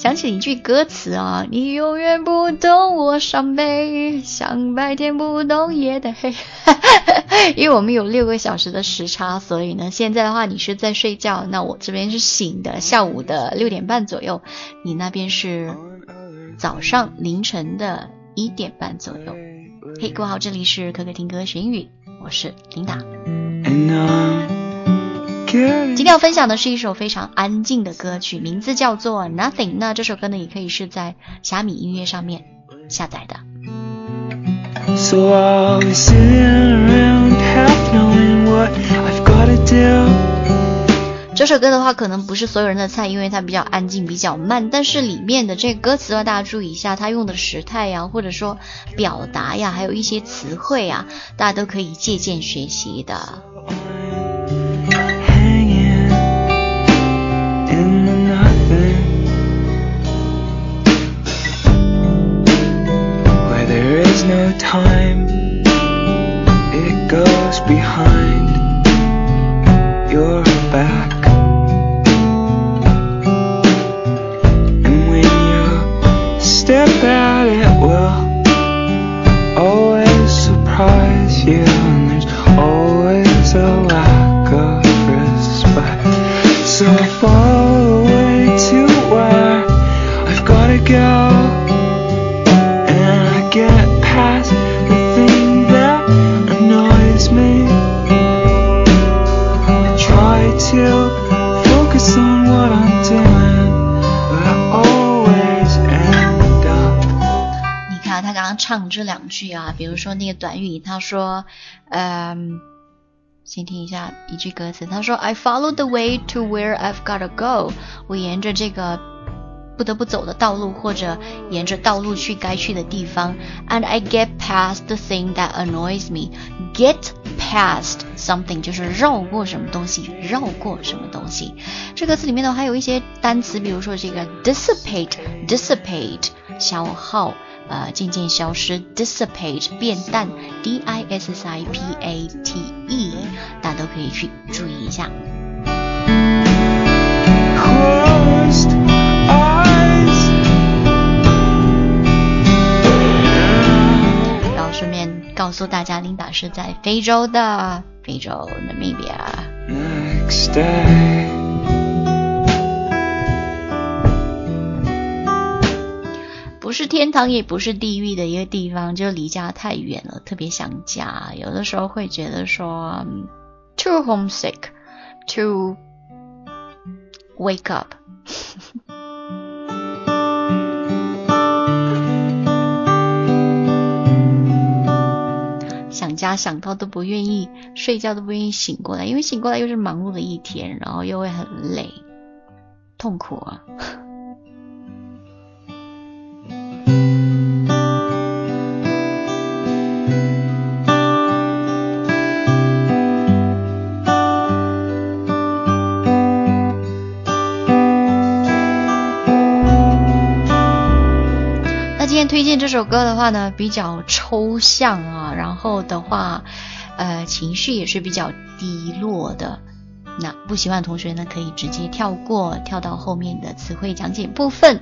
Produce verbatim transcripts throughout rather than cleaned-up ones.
想起一句歌词啊，你永远不懂我伤悲，像白天不懂夜的黑。因为我们有六个小时的时差，所以呢，现在的话你是在睡觉，那我这边是醒的，下午的六点半左右，你那边是早上凌晨的一点半左右。嘿，各位好，这里是可可听歌学英语，我是琳达。今天要分享的是一首非常安静的歌曲，名字叫做 Nothing。 那这首歌呢也可以是在虾米音乐上面下载的。 So I'll be sitting around half knowing what I've gotta do。 这首歌的话可能不是所有人的菜，因为它比较安静比较慢，但是里面的这个歌词的话大家注意一下，它用的时态呀，或者说表达呀，还有一些词汇啊，大家都可以借鉴学习的。 No time, it goes behind your back. And when you step out, it will always surprise you. And there's always a lack of respect. So I follow the way to where I've gotta go.And I get past the thing that annoys me. I try to focus on what I'm doing, but I always end up. 你看他刚刚唱这两句啊，比如说那个短语，他说嗯，先听一下一句歌词，他说 I follow the way to where I've gotta go。 我沿着这个不得不走的道路，或者沿着道路去该去的地方。 And I get past the thing that annoys me. Get past something 就是绕过什么东西，绕过什么东西。这个词里面呢还有一些单词，比如说这个 dissipate dissipate 消耗呃，渐渐消失， dissipate 变淡， D I S S I P A T E 大家都可以去注意一下。顺便告诉大家，琳达是在非洲的，非洲 Namibia。Next day， 不是天堂也不是地狱的一个地方，就离家太远了，特别想家。有的时候会觉得说 too homesick to wake up 想家想到都不愿意睡觉，都不愿意醒过来，因为醒过来又是忙碌的一天，然后又会很累痛苦啊。今天推荐这首歌的话呢比较抽象啊，然后的话呃，情绪也是比较低落的，那不喜欢的同学呢可以直接跳过，跳到后面的词汇讲解部分。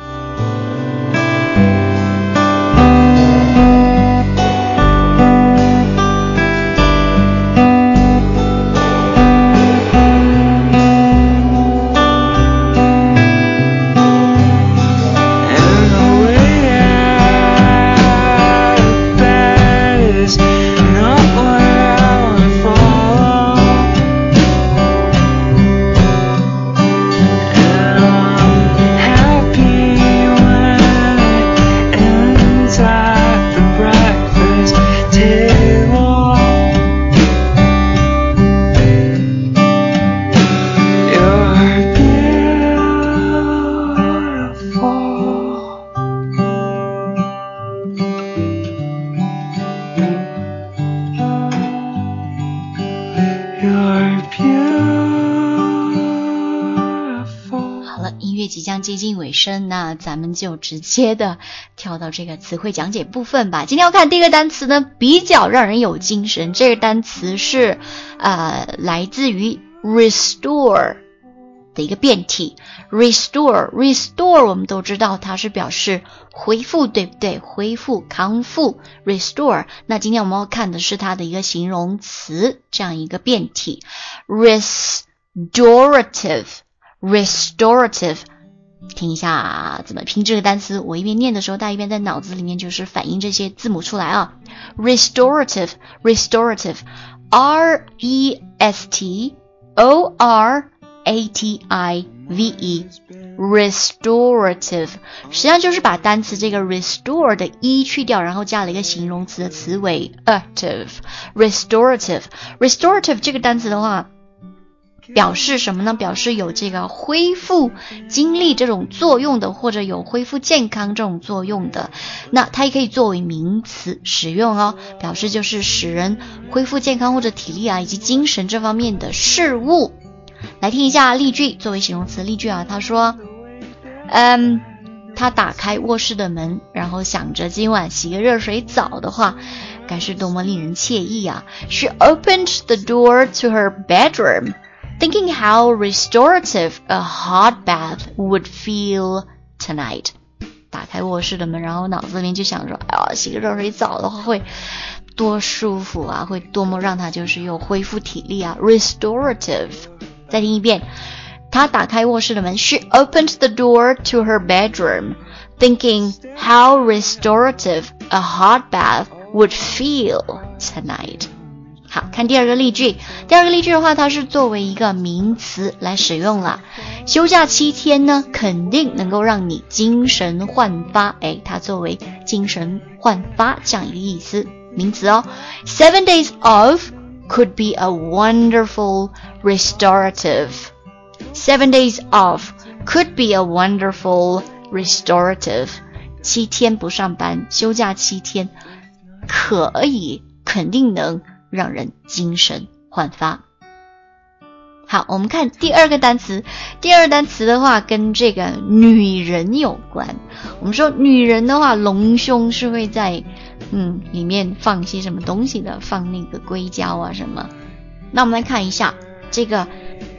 即将接近尾声，那咱们就直接的跳到这个词汇讲解部分吧。今天要看第一个单词呢，比较让人有精神。这个单词是呃来自于 restore 的一个变体。 restore restore 我们都知道它是表示恢复，对不对？恢复康复 restore。 那今天我们要看的是它的一个形容词，这样一个变体 restorative restorative。 听一下怎么拼这个单词，我一边念的时候大家一边在脑子里面就是反映这些字母出来啊。 restorative restorative R E S T O R A T I V E restorative 实际上就是把单词这个 restore 的 e 去掉，然后加了一个形容词的词尾 active restorative restorative 这个单词的话表示什么呢？表示有这个恢复精力这种作用的，或者有恢复健康这种作用的。那它也可以作为名词使用哦，表示就是使人恢复健康或者体力啊以及精神这方面的事物。来听一下例句，作为形容词例句啊，他说嗯，他打开卧室的门，然后想着今晚洗个热水澡的话该是多么令人惬意啊。 She opened the door to her bedroom thinking how restorative a hot bath would feel tonight. 打开卧室的门，然后脑子里面就想说，哎呀，洗个热水澡的话会多舒服啊，会多么让他就是又恢复体力啊 restorative。 再听一遍，他打开卧室的门 She opened the door to her bedroom thinking how restorative a hot bath would feel tonight。好，看第二个例句。第二个例句的话，它是作为一个名词来使用了。休假七天呢，肯定能够让你精神焕发。诶，它作为精神焕发这样一个意思，名词哦。Seven days off could be a wonderful restorative. Seven days off could be a wonderful restorative. 七天不上班，休假七天，可以，肯定能让人精神焕发。好，我们看第二个单词。第二个单词的话跟这个女人有关。我们说女人的话，隆胸是会在嗯里面放些什么东西的，放那个硅胶啊什么。那我们来看一下这个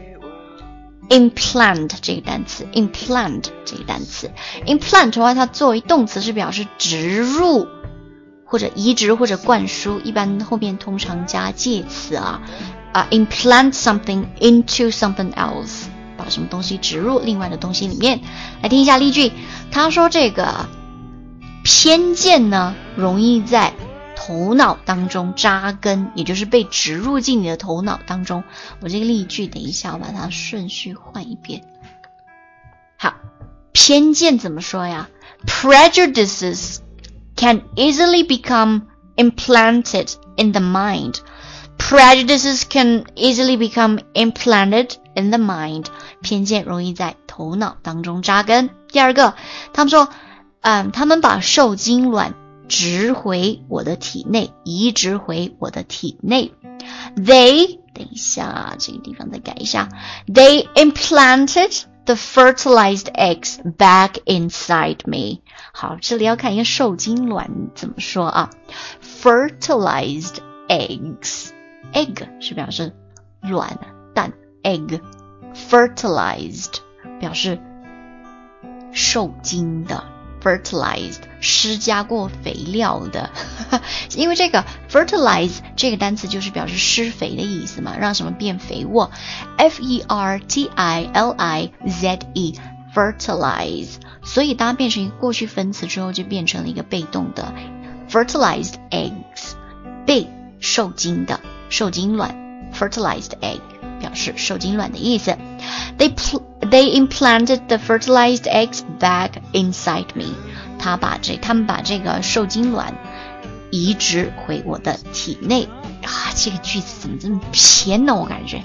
implant 这个单词 implant 这个单词 implant 的话，它作为动词是表示植入或者移植或者灌输，一般后面通常加介词啊。Uh, implant something into something else， 把什么东西植入另外的东西里面。来听一下例句，他说这个偏见呢容易在头脑当中扎根，也就是被植入进你的头脑当中。我这个例句等一下我把它顺序换一遍。好，偏见怎么说呀？ Prejudices can easily become implanted in the mind.Prejudices can easily become implanted in the mind. 偏见容易在头脑当中扎根。第二个，他们说，嗯，他们把受精卵植回我的体内，移植回我的体内。They， 等一下，这个地方再改一下。They implanted the fertilized eggs back inside me. 好，这里要看一个受精卵怎么说啊 ？Fertilized eggs.Egg 是表示卵蛋 egg fertilized 表示受精的 fertilized 施加过肥料的因为这个 fertilize 这个单词就是表示施肥的意思嘛，让什么变肥沃 F E R T I L I Z E fertilize 所以当它变成一个过去分词之后就变成了一个被动的 fertilized eggs 被受精的受精卵 fertilized egg 表示受精卵的意思。 They, pl- they implanted the fertilized eggs back inside me. 他把这他们把这个受精卵移植回我的体内啊，这个句子怎么这么偏呢？我感觉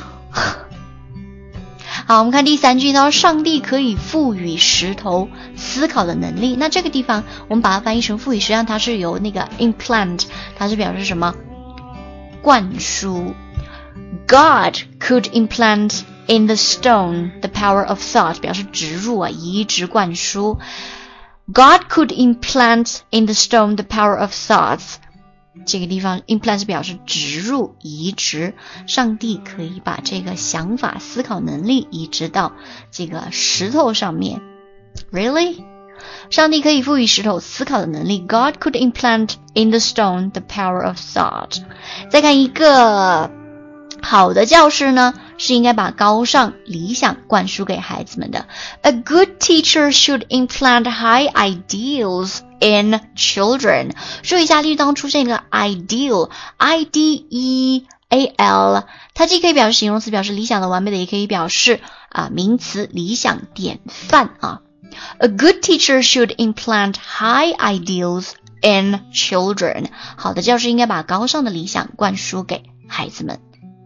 好，我们看第三句，他说上帝可以赋予石头思考的能力。那这个地方我们把它翻译成赋予，实际上它是由那个 implant 它是表示什么灌输。 God could implant in the stone the power of thought 表示植入啊，移植灌输。 God could implant in the stone the power of thoughts 这个地方 implant 是表示植入移植，上帝可以把这个想法思考能力移植到这个石头上面。 Really？ 上帝可以赋予石头思考的能力。 God could implant in the stone the power of thought。 再看一个好的教师呢，是应该把高尚理想灌输给孩子们的。 A good teacher should implant high ideals in children。 注意一下例句当中出现一个 ideal I D E A L， 它既可以表示形容词，表示理想的完美的，也可以表示啊名词理想典范啊。 A good teacher should implant high ideals in children。 好的教师应该把高尚的理想灌输给孩子们。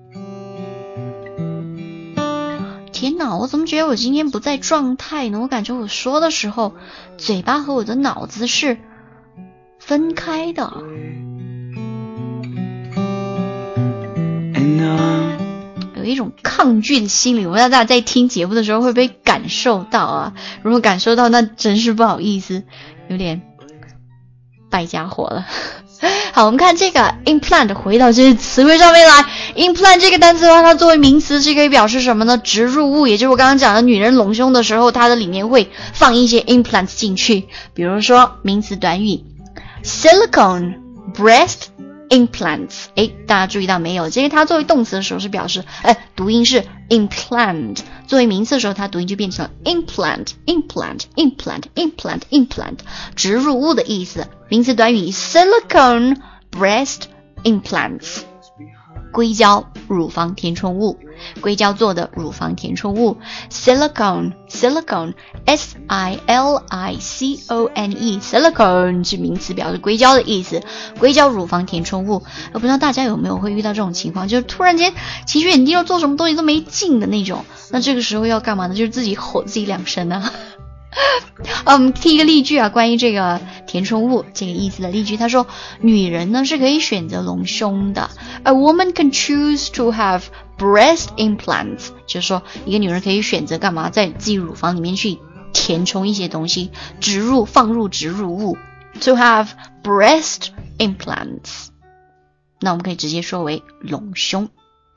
天哪，我怎么觉得我今天不在状态呢？我感觉我说的时候嘴巴和我的脑子是分开的。有一种抗拒的心理，我不知道大家在听节目的时候会不会感受到啊？如果感受到，那真是不好意思，有点败家伙了。好，我们看这个 implant， 回到这些词汇上面来。 implant 这个单词的话，它作为名词是可以表示什么呢？植入物，也就是我刚刚讲的女人隆胸的时候，它的里面会放一些 implants 进去。比如说名词短语 silicone breast implants。 诶，大家注意到没有？这个它作为动词的时候是表示诶读音是 implant， 作为名词的时候它读音就变成 implant implant implant implant implant， 植入物的意思。名词短语 silicone breast implants。 硅胶乳房填充物，硅胶做的乳房填充物 silicone silicone S I L I C O N E silicone 是名词，表示硅胶的意思。硅胶乳房填充物，我不知道大家有没有会遇到这种情况，就是突然间情绪很低落，做什么东西都没劲的那种，那这个时候要干嘛呢？就是自己吼自己两声啊。我们听一个例句啊，关于这个填充物这个意思的例句，他说女人呢是可以选择隆胸的。 A woman can choose to have breast implants， 就是说一个女人可以选择干嘛，在自己乳房里面去填充一些东西，植入放入植入物 to have breast implants。 那我们可以直接说为隆胸。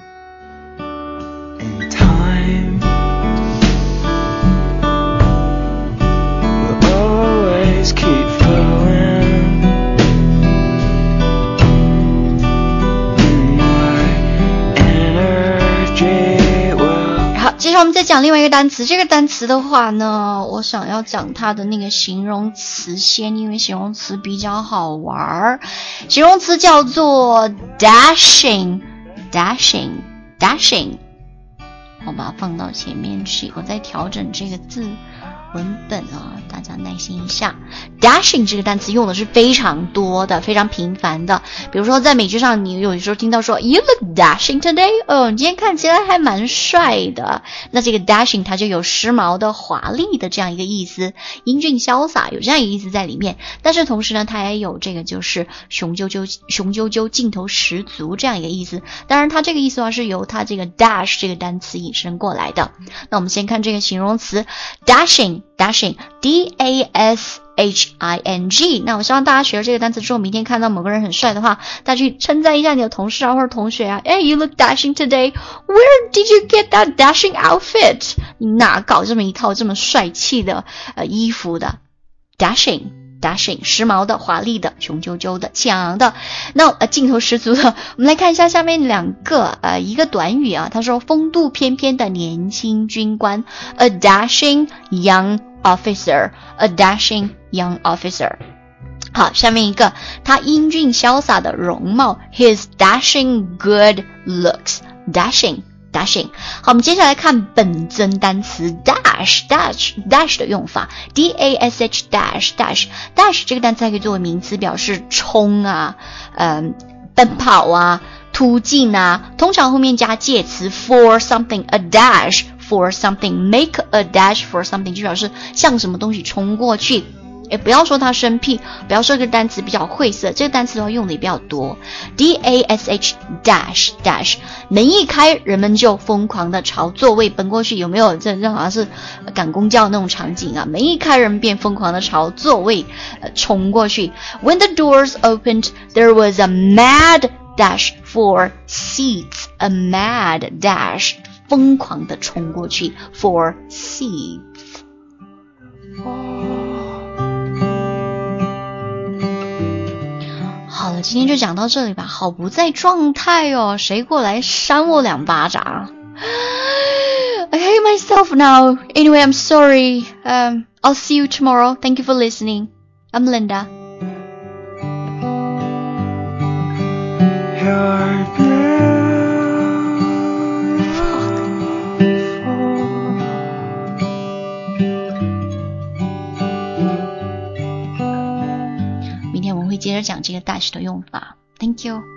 接下来我们再讲另外一个单词，这个单词的话呢，我想要讲它的那个形容词先，因为形容词比较好玩。形容词叫做 dashing dashing dashing， 我把它放到前面去，我再调整这个字文本啊，大家耐心一下。 dashing 这个单词用的是非常多的，非常频繁的。比如说在美剧上，你有时候听到说 You look dashing today， 哦，你今天看起来还蛮帅的。那这个 dashing 它就有时髦的、华丽的这样一个意思，英俊潇洒有这样一个意思在里面。但是同时呢，它也有这个就是雄赳赳、雄赳赳、劲头十足这样一个意思。当然它这个意思的话是由它这个 dash 这个单词引申过来的。那我们先看这个形容词 dashing dashing D A S H I N G。 那我希望大家学了这个单词之后，明天看到某个人很帅的话，大家去称赞一下你的同事啊或者同学啊。Hey, you look dashing today. Where did you get that dashing outfit? 你哪搞这么一套这么帅气的呃衣服的 ？Dashing dashing 时髦的、华丽的、雄赳赳的、气昂昂的，那呃劲头十足的。我们来看一下下面两个呃一个短语啊，他说风度翩翩的年轻军官 ，a dashing young officer, a dashing young officer。好，下面一个他英俊潇洒的容貌 ，his dashing good looks, dashing。dashing。 好，我们接下来看本尊单词 dash dash dash 的用法 D A S H dash dash dash 这个单词还可以作为名词，表示冲啊、嗯、奔跑啊、突进啊，通常后面加介词 for something a dash for something make a dash for something 就表示向什么东西冲过去。 也不要说他生僻，不要说这个单词比较晦涩，这个单词的话用的也比较多。D A S H dash dash， 门一开，人们就疯狂的朝座位奔过去。有没有这这好像是赶公交那种场景啊？门一开，人便疯狂的朝座位、呃、冲过去。When the doors opened, there was a mad dash for seats. A mad dash， 疯狂的冲过去 for seats。好了，今天就讲到这里吧。好不在状态哦，谁过来扇我两巴掌？ I hate myself now. Anyway, I'm sorry. Um, I'll see you tomorrow. Thank you for listening. I'm Linda. You're beautiful. 明天我们会接着讲这个 dash 的用法。Thank you.